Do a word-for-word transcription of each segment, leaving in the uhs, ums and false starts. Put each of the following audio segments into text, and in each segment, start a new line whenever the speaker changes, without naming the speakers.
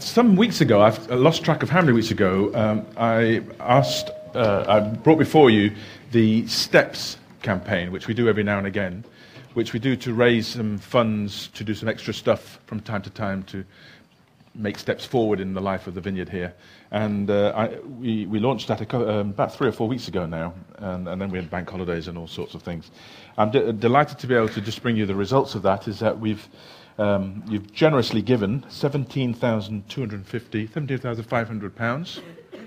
some weeks ago, I've lost track of how many weeks ago, um, I asked, uh, I brought before you the STEPS campaign, which we do every now and again, which we do to raise some funds to do some extra stuff from time to time to make steps forward in the life of the vineyard here. And uh, I, we, we launched that a co- um, about three or four weeks ago now, and, and then we had bank holidays and all sorts of things. I'm de- delighted to be able to just bring you the results of that, is that we've um, you've generously given seventeen thousand two hundred fifty, seventeen thousand five hundred pounds,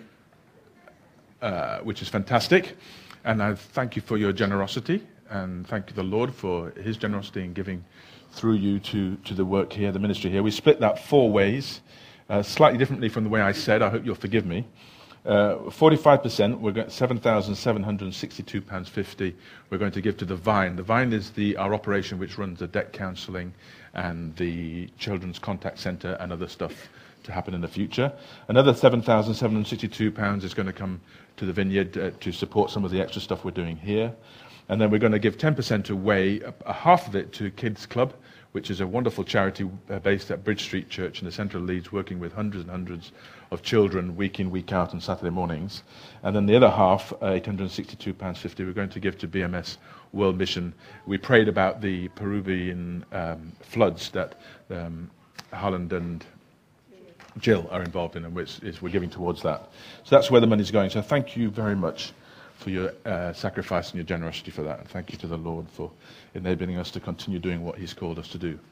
uh, which is fantastic. And I thank you for your generosity, and thank you the Lord for his generosity in giving through you to, to the work here, the ministry here. We split that four ways, uh, slightly differently from the way I said. I hope you'll forgive me. Uh, forty-five percent, we're going seven thousand seven hundred sixty-two pounds fifty. We're going to give to the Vine. The Vine is the our operation which runs the debt counselling and the Children's Contact Centre and other stuff to happen in the future. Another seven thousand seven hundred sixty-two pounds is going to come to the Vineyard uh, to support some of the extra stuff we're doing here. And then we're going to give ten percent away, a, a half of it to Kids Club, which is a wonderful charity uh, based at Bridge Street Church in the centre of Leeds, working with hundreds and hundreds of children week in, week out on Saturday mornings. And then the other half, uh, eight hundred sixty-two pounds fifty, we're going to give to B M S World Mission. We prayed about the Peruvian um, floods that um, Harland and Jill are involved in, and which is we're giving towards that. So that's where the money's going. So thank you very much for your uh, sacrifice and your generosity for that. And thank you to the Lord for enabling us to continue doing what he's called us to do.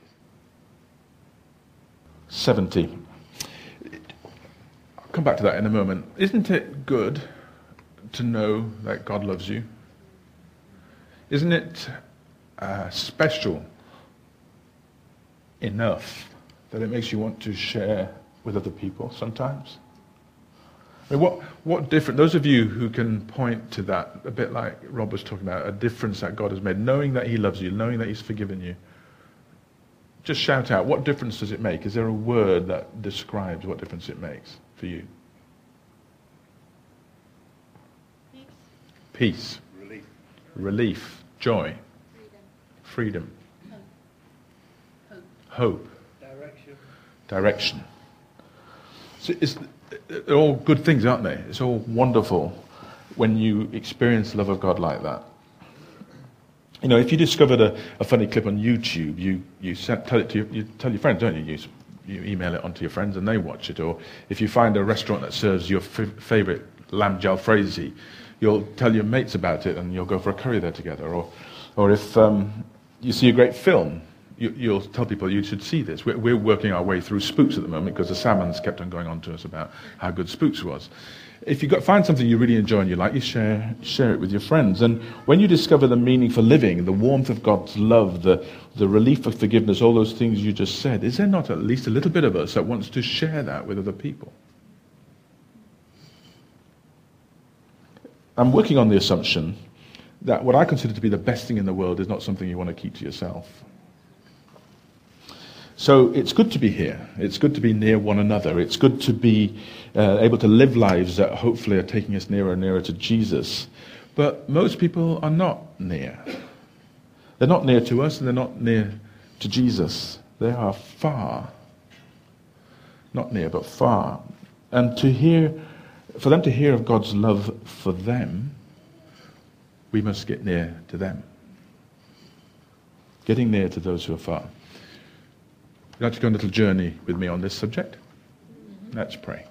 seventy. I'll come back to that in a moment. Isn't it good to know that God loves you? Isn't it uh, special enough that it makes you want to share with other people sometimes? I mean, what, what difference, those of you who can point to that, a bit like Rob was talking about, a difference that God has made, knowing that he loves you, knowing that he's forgiven you, just shout out, what difference does it make? Is there a word that describes what difference it makes for you?
Peace.
Peace.
Relief.
Relief. Joy.
Freedom.
Freedom.
Hope.
Hope.
Direction.
Direction. So it's, they're all good things, aren't they? It's all wonderful when you experience the love of God like that. You know, if you discovered a, a funny clip on YouTube, you you sent, tell it to your, you tell your friends, don't you? you? You email it onto your friends and they watch it. Or if you find a restaurant that serves your f- favourite lamb jalfrezi, you'll tell your mates about it and you'll go for a curry there together. Or, or if um, you see a great film, you, you'll tell people you should see this. We're, we're working our way through Spooks at the moment because the Salmons kept on going on to us about how good Spooks was. If you got, find something you really enjoy and you like, you share share it with your friends. And when you discover the meaning for living, the warmth of God's love, the, the relief of forgiveness, all those things you just said, is there not at least a little bit of us that wants to share that with other people? I'm working on the assumption that what I consider to be the best thing in the world is not something you want to keep to yourself. So it's good to be here. It's good to be near one another. It's good to be uh, able to live lives that hopefully are taking us nearer and nearer to Jesus. But most people are not near. They're not near to us and they're not near to Jesus. They are far. Not near, but far. And to hear, for them to hear of God's love for them, we must get near to them. Getting near to those who are far. Would you like to go on a little journey with me on this subject? Mm-hmm. Let's pray.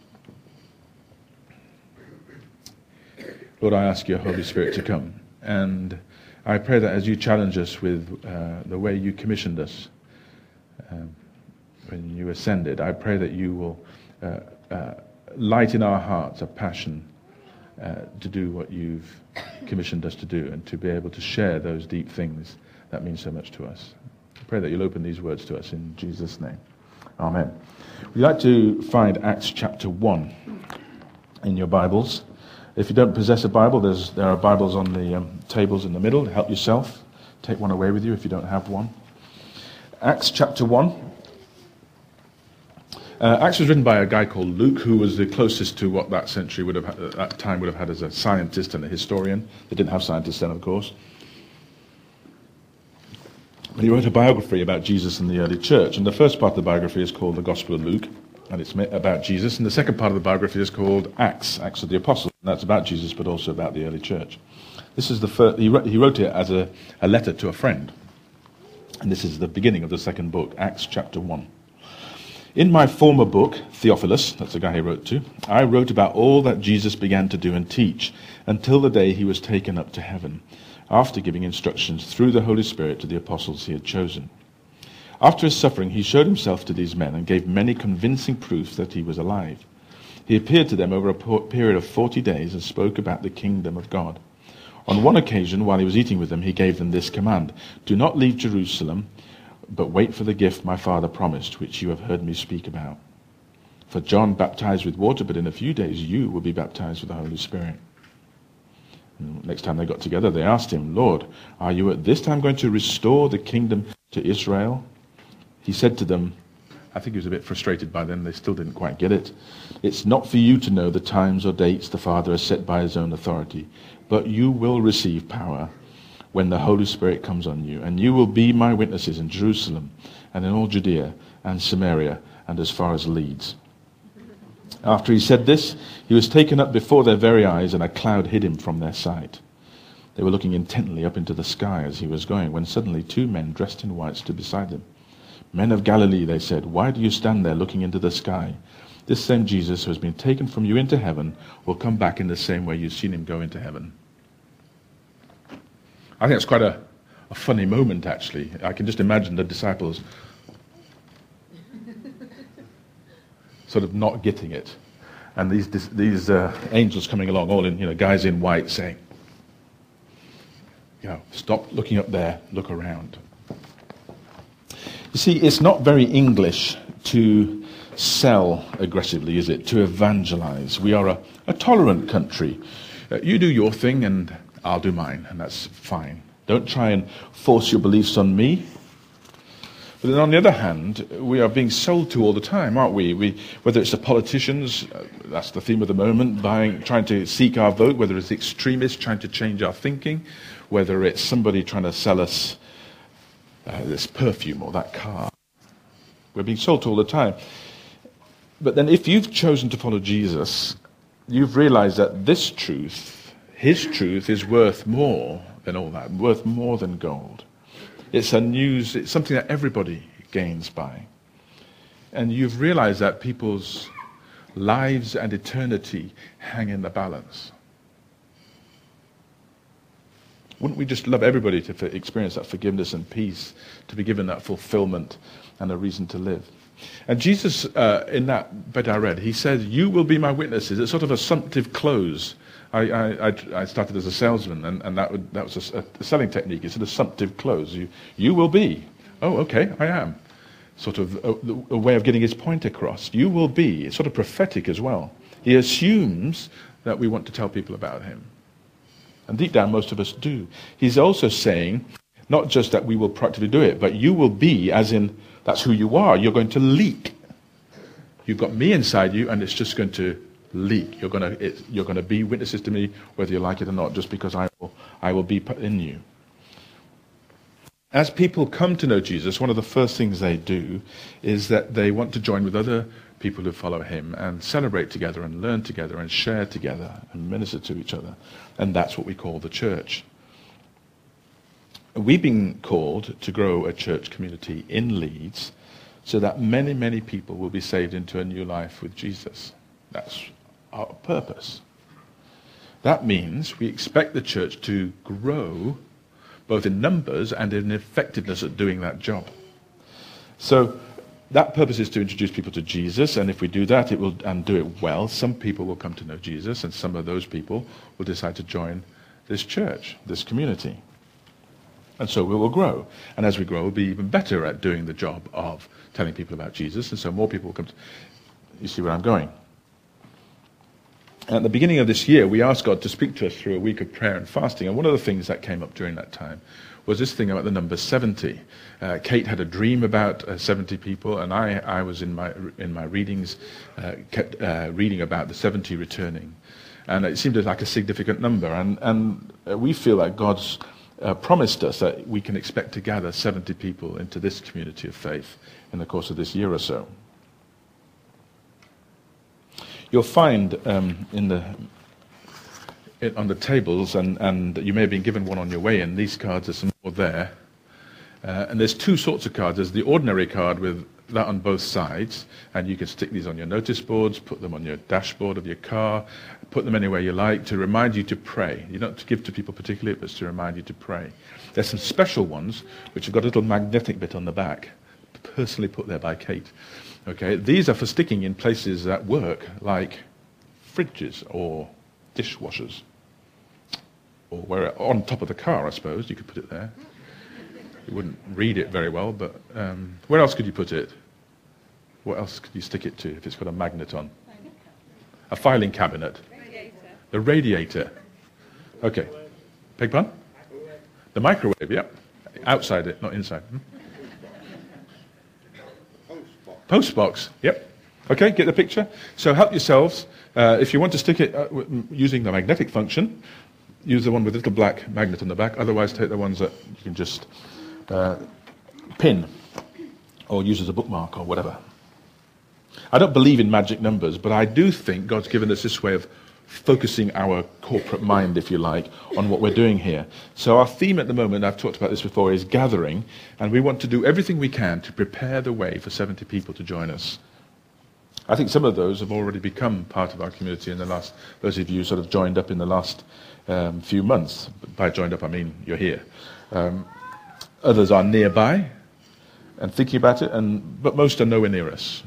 Lord, I ask your Holy Spirit to come. And I pray that as you challenge us with uh, the way you commissioned us um, when you ascended, I pray that you will uh, uh, light in our hearts a passion uh, to do what you've commissioned us to do and to be able to share those deep things that mean so much to us. I pray that you'll open these words to us in Jesus' name. Amen. We'd like to find Acts chapter one in your Bibles. If you don't possess a Bible, there's, there are Bibles on the um, tables in the middle. Help yourself. Take one away with you if you don't have one. Acts chapter one. Uh, Acts was written by a guy called Luke, who was the closest to what that century would have had, at that time would have had as a scientist and a historian. They didn't have scientists then, of course. But he wrote a biography about Jesus and the early church. And the first part of the biography is called the Gospel of Luke. and it's about Jesus. And the second part of the biography is called Acts, Acts of the Apostles. And that's about Jesus, but also about the early church. This is the first, he wrote, he wrote it as a, a letter to a friend. And this is the beginning of the second book, Acts chapter one. In my former book, Theophilus, that's the guy he wrote to, I wrote about all that Jesus began to do and teach until the day he was taken up to heaven, after giving instructions through the Holy Spirit to the apostles he had chosen. After his suffering, he showed himself to these men and gave many convincing proofs that he was alive. He appeared to them over a period of forty days and spoke about the kingdom of God. On one occasion, while he was eating with them, he gave them this command: do not leave Jerusalem, but wait for the gift my Father promised, which you have heard me speak about. For John baptized with water, but in a few days you will be baptized with the Holy Spirit. And next time they got together, they asked him, Lord, are you at this time going to restore the kingdom to Israel? He said to them, I think he was a bit frustrated by then, they still didn't quite get it. It's not for you to know the times or dates the Father has set by his own authority, but you will receive power when the Holy Spirit comes on you, and you will be my witnesses in Jerusalem and in all Judea and Samaria and as far as Leeds. After he said this, he was taken up before their very eyes, and a cloud hid him from their sight. They were looking intently up into the sky as he was going, when suddenly two men dressed in white stood beside them. Men of Galilee, they said, why do you stand there looking into the sky? This same Jesus who has been taken from you into heaven will come back in the same way you've seen him go into heaven. I think it's quite a, a funny moment, actually. I can just imagine the disciples sort of not getting it. And these these uh, angels coming along, all in, you know, guys in white saying, you know, stop looking up there, look around. You see, it's not very English to sell aggressively, is it? To evangelize. We are a, a tolerant country. Uh, you do your thing and I'll do mine, and that's fine. Don't try and force your beliefs on me. But then on the other hand, we are being sold to all the time, aren't we? We whether it's the politicians, uh, that's the theme of the moment, buying, trying to seek our vote, whether it's the extremists trying to change our thinking, whether it's somebody trying to sell us uh, this perfume or that car. We're being sold to all the time. But then if you've chosen to follow Jesus, you've realized that this truth, his truth, is worth more than all that, worth more than gold. It's a news, it's something that everybody gains by. And you've realized that people's lives and eternity hang in the balance. Wouldn't we just love everybody to experience that forgiveness and peace, to be given that fulfillment and a reason to live? And Jesus, uh, in that bit I read, he said, you will be my witnesses. It's sort of a assumptive close. I, I, I started as a salesman, and, and that, would, that was a, a selling technique. It's an assumptive close. You, you will be. Oh, okay, I am. Sort of a, a way of getting his point across. You will be. It's sort of prophetic as well. He assumes that we want to tell people about him. And deep down, most of us do. He's also saying, not just that we will practically do it, but you will be, as in, that's who you are. You're going to leak. You've got me inside you, and it's just going to leak. You're going to, it, you're going to be witnesses to me, whether you like it or not, just because I will, I will be in you. As people come to know Jesus, one of the first things they do is that they want to join with other people who follow him and celebrate together and learn together and share together and minister to each other. And that's what we call the church. We've been called to grow a church community in Leeds so that many, many people will be saved into a new life with Jesus. That's our purpose. That means we expect the church to grow both in numbers and in effectiveness at doing that job. So that purpose is to introduce people to Jesus, and if we do that, it will, and do it well, some people will come to know Jesus, and some of those people will decide to join this church, this community. And so we will grow. And as we grow, we'll be even better at doing the job of telling people about Jesus, and so more people will come to... You see where I'm going? At the beginning of this year, we asked God to speak to us through a week of prayer and fasting, and one of the things that came up during that time was this thing about the number seventy. Uh, Kate had a dream about uh, seventy people, and I, I was in my in my readings, uh, kept uh, reading about the seventy returning, and it seemed like a significant number, and and uh, we feel that God's uh, promised us that we can expect to gather seventy people into this community of faith in the course of this year or so. You'll find um, in the it, on the tables, and, and you may have been given one on your way in, these cards, there's some more there. Uh, and there's two sorts of cards. There's the ordinary card with that on both sides, and you can stick these on your notice boards, put them on your dashboard of your car, put them anywhere you like to remind you to pray. You don't to give to people particularly, but it's to remind you to pray. There's some special ones which have got a little magnetic bit on the back, personally put there by Kate. Okay, these are for sticking in places at work, like fridges or dishwashers, or where on top of the car, I suppose you could put it there. You wouldn't read it very well, but um, where else could you put it? What else could you stick it to if it's got a magnet on? A filing cabinet.
Radiator.
The radiator. Okay. Beg pardon? The microwave, yeah. Outside it, not inside. Hmm? Postbox, yep. Okay, get the picture. So help yourselves. Uh, if you want to stick it uh, w- using the magnetic function, use the one with a little black magnet on the back. Otherwise, take the ones that you can just uh, pin or use as a bookmark or whatever. I don't believe in magic numbers, but I do think God's given us this way of focusing our corporate mind, if you like, on what we're doing here. So our theme at the moment, I've talked about this before, is gathering, and we want to do everything we can to prepare the way for seventy people to join us. I think some of those have already become part of our community in the last, those of you sort of joined up in the last um, few months. By joined up, I mean you're here. Um, others are nearby and thinking about it, and but most are nowhere near us.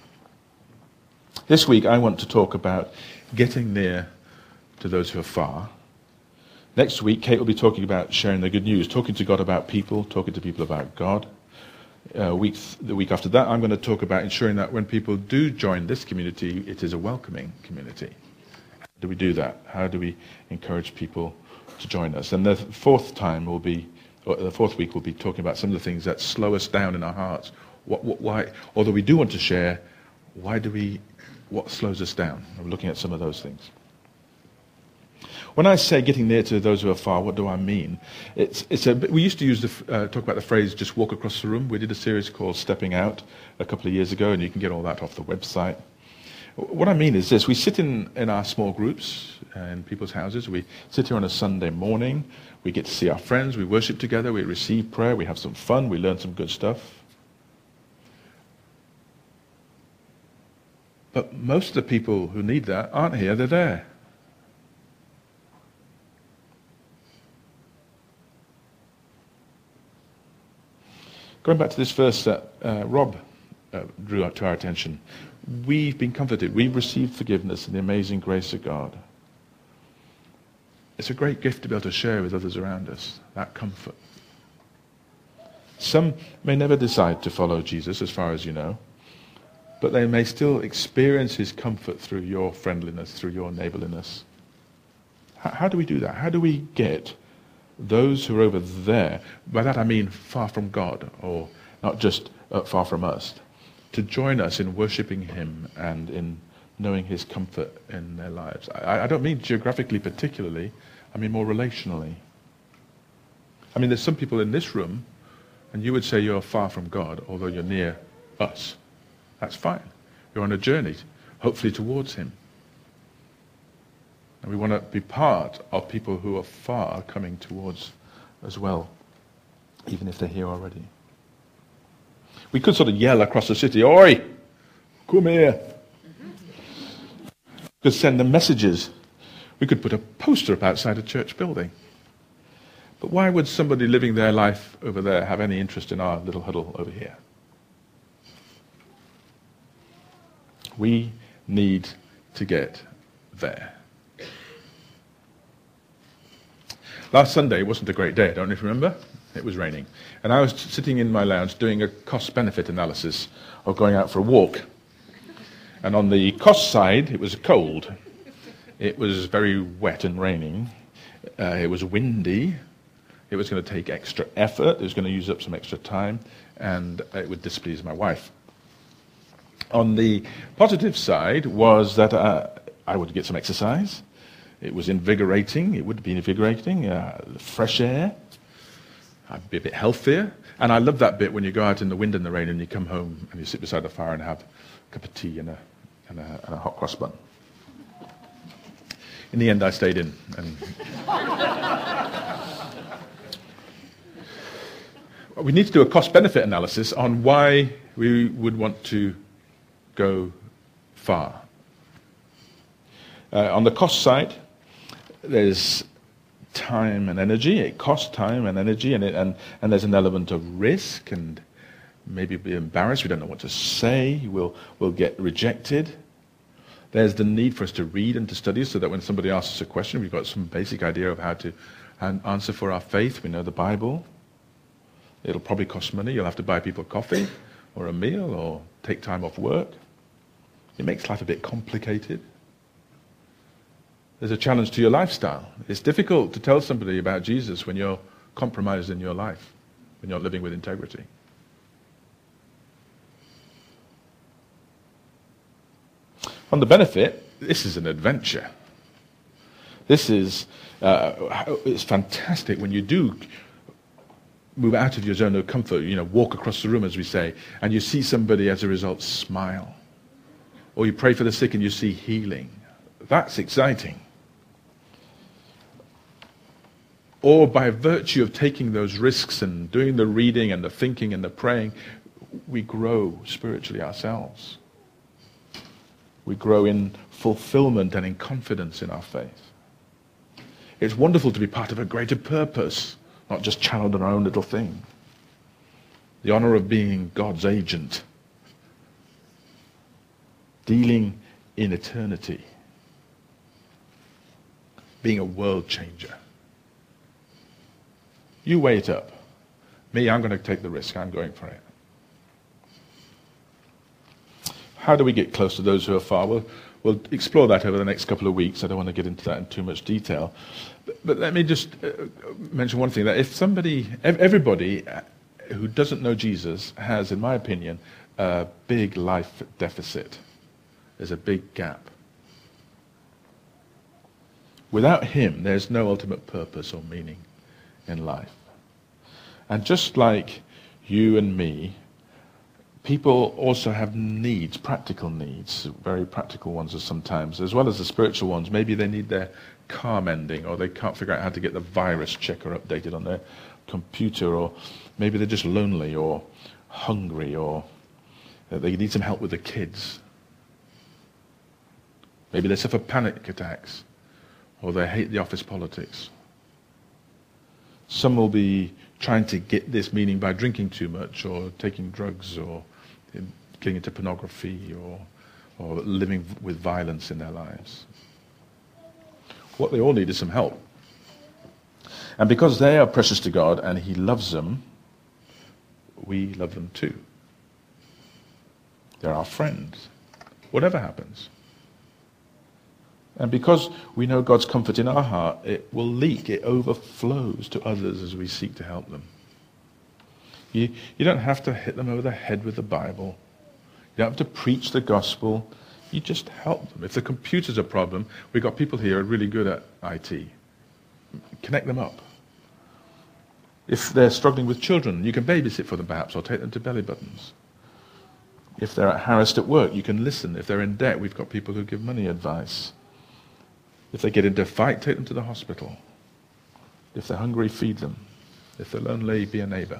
This week I want to talk about getting near to those who are far. Next week, Kate will be talking about sharing the good news, talking to God about people, talking to people about God. Uh, weeks, the week after that, I'm going to talk about ensuring that when people do join this community, it is a welcoming community. How do we do that? How do we encourage people to join us? And the fourth time will be, or the fourth week, will be talking about some of the things that slow us down in our hearts. What, what, why, although we do want to share, why do we? What slows us down? I'm looking at some of those things. When I say getting near to those who are far, what do I mean? It's, it's a, we used to use the, uh, talk about the phrase, just walk across the room. We did a series called Stepping Out a couple of years ago, and you can get all that off the website. What I mean is this. We sit in, in our small groups uh, in people's houses. We sit here on a Sunday morning. We get to see our friends. We worship together. We receive prayer. We have some fun. We learn some good stuff. But most of the people who need that aren't here. They're there. Going back to this verse that uh, Rob uh, drew out to our attention, we've been comforted. We've received forgiveness in the amazing grace of God. It's a great gift to be able to share with others around us, that comfort. Some may never decide to follow Jesus, as far as you know, but they may still experience his comfort through your friendliness, through your neighborliness. How, how do we do that? How do we get those who are over there, by that I mean far from God, or not just uh, far from us, to join us in worshipping him and in knowing his comfort in their lives? I, I don't mean geographically particularly, I mean more relationally. I mean, there's some people in this room, and you would say you're far from God, although you're near us. That's fine. You're on a journey, hopefully towards him. And we want to be part of people who are far coming towards as well, even if they're here already. We could sort of yell across the city, "Oi, come here." We could send them messages. We could put a poster up outside a church building. But why would somebody living their life over there have any interest in our little huddle over here? We need to get there. Last Sunday wasn't a great day, I don't know if you remember. It was raining. And I was sitting in my lounge doing a cost-benefit analysis of going out for a walk. And on the cost side, it was cold. It was very wet and raining. Uh, it was windy. It was going to take extra effort. It was going to use up some extra time. And it would displease my wife. On the positive side was that uh, I would get some exercise. It was invigorating. It would be invigorating. Uh, fresh air. I'd be a bit healthier. And I love that bit when you go out in the wind and the rain and you come home and you sit beside the fire and have a cup of tea and a, and a, and a hot cross bun. In the end, I stayed in. And we need to do a cost-benefit analysis on why we would want to go far. Uh, on the cost side, there's time and energy. It costs time and energy, and, it, and, and there's an element of risk, and maybe be embarrassed. We don't know what to say. We'll, we'll get rejected. There's the need for us to read and to study so that when somebody asks us a question, we've got some basic idea of how to answer for our faith. We know the Bible. It'll probably cost money. You'll have to buy people coffee or a meal or take time off work. It makes life a bit complicated. There's a challenge to your lifestyle. It's difficult to tell somebody about Jesus when you're compromised in your life, when you're living with integrity. On the benefit, this is an adventure. This is uh, it's fantastic when you do move out of your zone of comfort, you know, walk across the room, as we say, and you see somebody as a result smile. Or you pray for the sick and you see healing. That's exciting. Or by virtue of taking those risks and doing the reading and the thinking and the praying, we grow spiritually ourselves. We grow in fulfillment and in confidence in our faith. It's wonderful to be part of a greater purpose, not just channeled in our own little thing. The honor of being God's agent, dealing in eternity, being a world changer. You weigh it up. Me, I'm going to take the risk. I'm going for it. How do we get close to those who are far? We'll, we'll explore that over the next couple of weeks. I don't want to get into that in too much detail. But, but let me just uh, mention one thing, that if somebody, everybody who doesn't know Jesus has, in my opinion, a big life deficit. There's a big gap. Without him, there's no ultimate purpose or meaning in life. And just like you and me, people also have needs, practical needs, very practical ones sometimes, as well as the spiritual ones. Maybe they need their car mending, or they can't figure out how to get the virus checker updated on their computer, or maybe they're just lonely or hungry, or they need some help with the kids. Maybe they suffer panic attacks, or they hate the office politics. Some will be trying to get this meaning by drinking too much, or taking drugs, or getting into pornography, or, or living with violence in their lives. What they all need is some help. And because they are precious to God and he loves them, we love them too. They're our friends, whatever happens. And because we know God's comfort in our heart, it will leak, it overflows to others as we seek to help them. You, you don't have to hit them over the head with the Bible. You don't have to preach the gospel. You just help them. If the computer's a problem, we've got people here who are really good at I T. Connect them up. If they're struggling with children, you can babysit for them perhaps, or take them to belly buttons. If they're harassed at work, you can listen. If they're in debt, we've got people who give money advice. If they get into a fight, take them to the hospital. If they're hungry, feed them. If they're lonely, be a neighbor.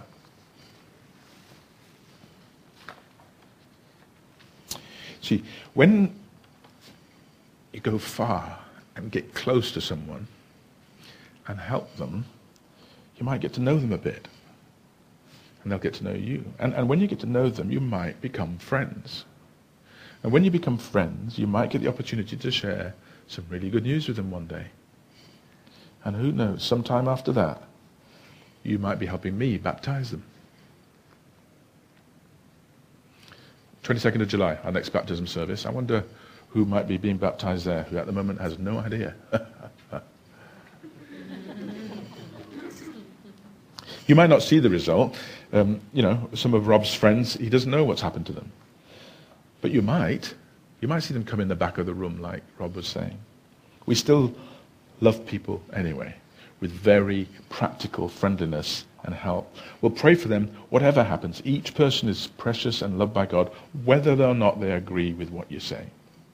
See, when you go far and get close to someone and help them, you might get to know them a bit. And they'll get to know you. And, and when you get to know them, you might become friends. And when you become friends, you might get the opportunity to share some really good news with them one day. And who knows, sometime after that, you might be helping me baptize them. twenty-second of July, our next baptism service. I wonder who might be being baptized there, who at the moment has no idea. You might not see the result. Um, you know, some of Rob's friends, he doesn't know what's happened to them. But you might. You might see them come in the back of the room, like Rob was saying. We still love people anyway, with very practical friendliness and help. We'll pray for them, whatever happens. Each person is precious and loved by God, whether or not they agree with what you say.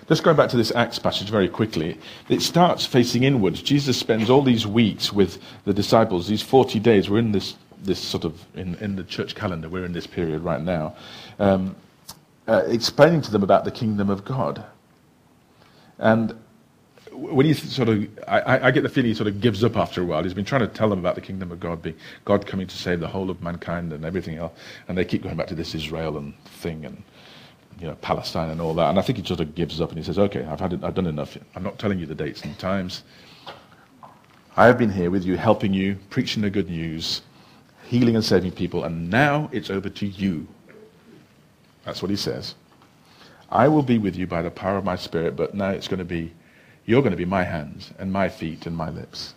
Just going back to this Acts passage very quickly, it starts facing inwards. Jesus spends all these weeks with the disciples, these forty days. We're in this, this sort of, in, in the church calendar, we're in this period right now, um, uh, explaining to them about the kingdom of God. And when he sort of, I, I get the feeling he sort of gives up after a while. He's been trying to tell them about the kingdom of God, being God coming to save the whole of mankind and everything else. And they keep going back to this Israel and thing and, you know, Palestine and all that. And I think he sort of gives up and he says, okay, I've had it, I've done enough. I'm not telling you the dates and times. I have been here with you, helping you, preaching the good news, healing and saving people, and now it's over to you. That's what he says. I will be with you by the power of my Spirit, but now it's going to be, you're going to be my hands and my feet and my lips.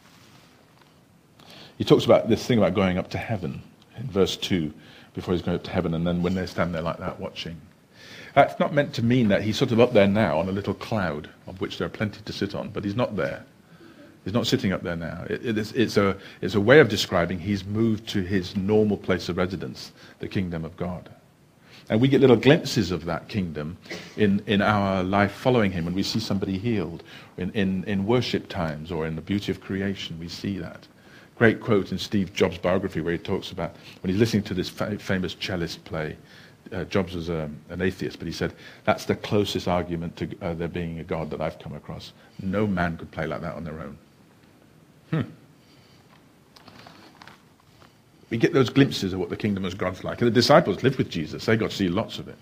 He talks about this thing about going up to heaven in verse two, before he's going up to heaven, and then when they stand there like that watching. That's not meant to mean that he's sort of up there now on a little cloud, of which there are plenty to sit on, but he's not there. He's not sitting up there now. It, it is, it's, a, it's a way of describing he's moved to his normal place of residence, the kingdom of God. And we get little glimpses of that kingdom in, in our life following him. When we see somebody healed, in, in, in worship times, or in the beauty of creation, we see that. Great quote in Steve Jobs' biography where he talks about, when he's listening to this fa- famous cellist play, uh, Jobs was um, an atheist, but he said, that's the closest argument to uh, there being a God that I've come across. No man could play like that on their own. Hmm. We get those glimpses of what the kingdom of God's like. And the disciples lived with Jesus. They got to see lots of it.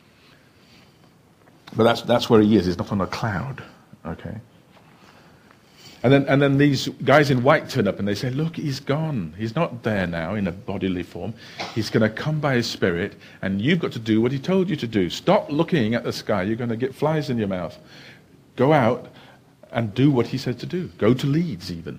But that's that's where he is. He's not on a cloud. Okay. And then and then these guys in white turn up and they say, look, he's gone. He's not there now in a bodily form. He's going to come by his Spirit, and you've got to do what he told you to do. Stop looking at the sky. You're going to get flies in your mouth. Go out and do what he said to do. Go to Leeds even.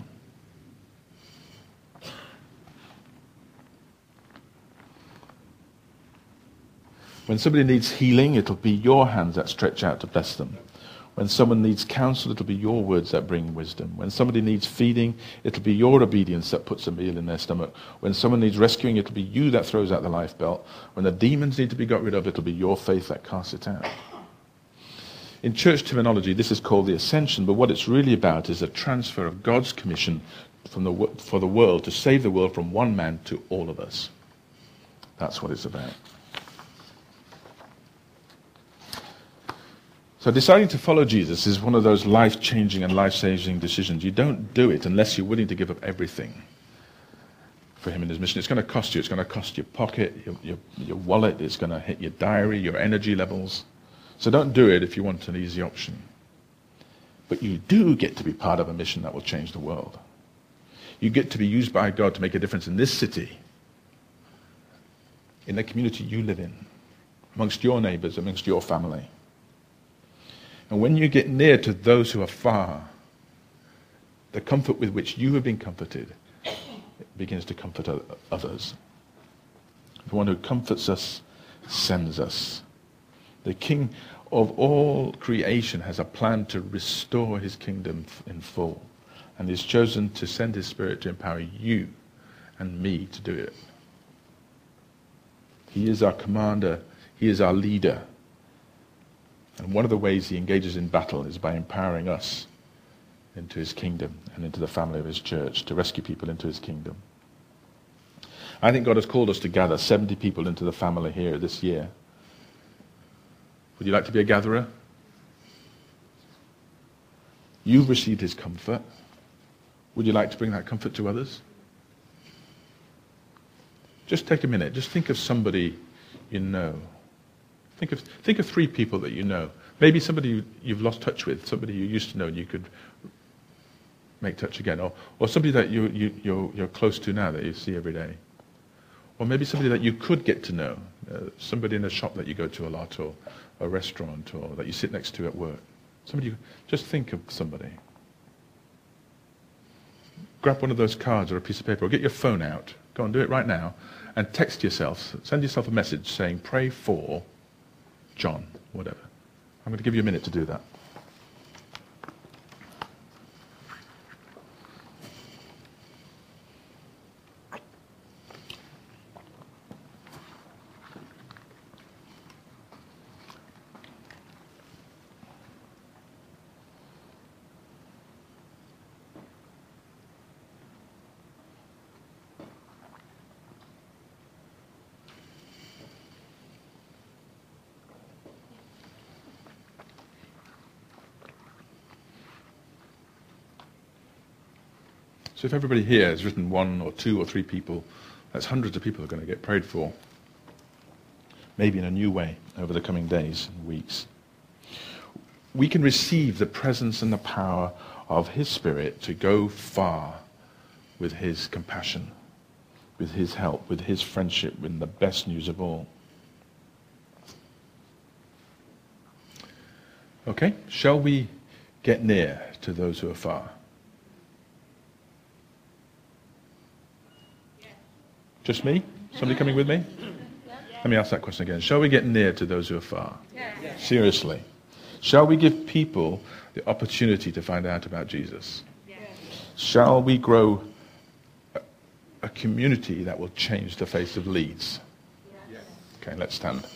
When somebody needs healing, it'll be your hands that stretch out to bless them. When someone needs counsel, it'll be your words that bring wisdom. When somebody needs feeding, it'll be your obedience that puts a meal in their stomach. When someone needs rescuing, it'll be you that throws out the life belt. When the demons need to be got rid of, it'll be your faith that casts it out. In church terminology, this is called the ascension, but what it's really about is a transfer of God's commission from the, for the world to save the world from one man to all of us. That's what it's about. So deciding to follow Jesus is one of those life-changing and life-saving decisions. You don't do it unless you're willing to give up everything for him and his mission. It's going to cost you. It's going to cost your pocket, your, your, your wallet. It's going to hit your diary, your energy levels. So don't do it if you want an easy option. But you do get to be part of a mission that will change the world. You get to be used by God to make a difference in this city, in the community you live in, amongst your neighbors, amongst your family. And when you get near to those who are far, the comfort with which you have been comforted begins to comfort others. The one who comforts us sends us. The King of all creation has a plan to restore his kingdom in full, and he's chosen to send his Spirit to empower you and me to do it. He is our commander. He is our leader. And one of the ways he engages in battle is by empowering us into his kingdom and into the family of his church, to rescue people into his kingdom. I think God has called us to gather seventy people into the family here this year. Would you like to be a gatherer? You've received his comfort. Would you like to bring that comfort to others? Just take a minute. Just think of somebody you know. Think of think of three people that you know. Maybe somebody you, you've lost touch with, somebody you used to know and you could make touch again. Or, or somebody that you, you, you're, you're close to now that you see every day. Or maybe somebody that you could get to know. Uh, somebody in a shop that you go to a lot, or a restaurant, or that you sit next to at work. Somebody, just think of somebody. Grab one of those cards or a piece of paper, or get your phone out. Go on, do it right now. And text yourself. Send yourself a message saying, pray for John, whatever. I'm going to give you a minute to do that. So if everybody here has written one or two or three people, that's hundreds of people who are going to get prayed for, maybe in a new way over the coming days and weeks. We can receive the presence and the power of his Spirit to go far with his compassion, with his help, with his friendship, with the best news of all. Okay, shall we get near to those who are far? Just me? Somebody coming with me? Let me ask that question again. Shall we get near to those who are far?
Yes.
Seriously. Shall we give people the opportunity to find out about Jesus?
Yes.
Shall we grow a, a community that will change the face of Leeds?
Yes.
Okay, let's stand.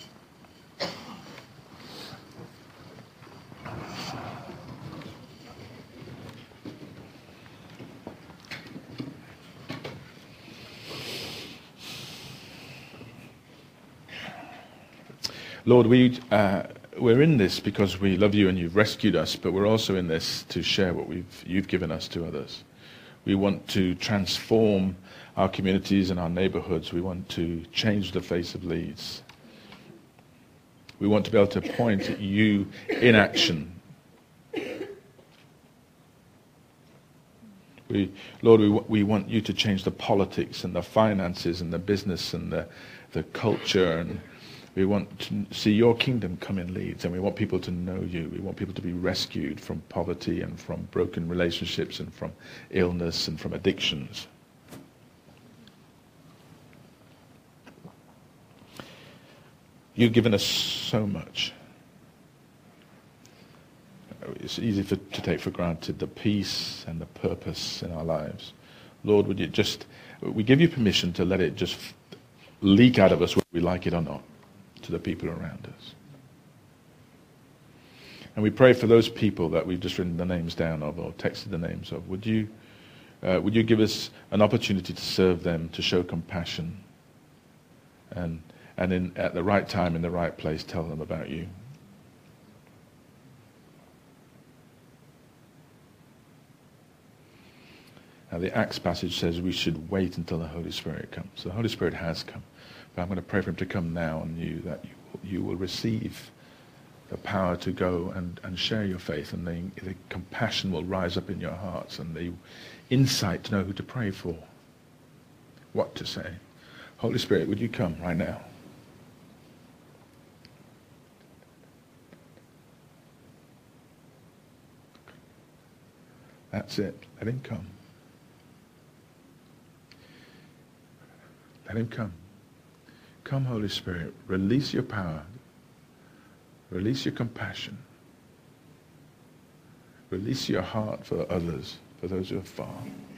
Lord, we, uh, we're in this because we love you and you've rescued us, but we're also in this to share what we've, you've given us to others. We want to transform our communities and our neighborhoods. We want to change the face of Leeds. We want to be able to point at you in action. We, Lord, we, we want you to change the politics and the finances and the business and the, the culture, and we want to see your kingdom come in Leeds, and we want people to know you. We want people to be rescued from poverty and from broken relationships and from illness and from addictions. You've given us so much. It's easy for, to take for granted the peace and the purpose in our lives. Lord, would you just, we give you permission to let it just leak out of us whether we like it or not, to the people around us. And we pray for those people that we've just written the names down of or texted the names of. Would you, uh, would you give us an opportunity to serve them, to show compassion, and and in, at the right time, in the right place, tell them about you. Now the Acts passage says we should wait until the Holy Spirit comes. The Holy Spirit has come. But I'm going to pray for him to come now on you, that you will, you will receive the power to go and, and share your faith, and the, the compassion will rise up in your hearts, and the insight to know who to pray for, what to say. Holy Spirit, would you come right now? That's it. Let him come. Let him come. Come, Holy Spirit. Release your power. Release your compassion. Release your heart for others, for those who are far.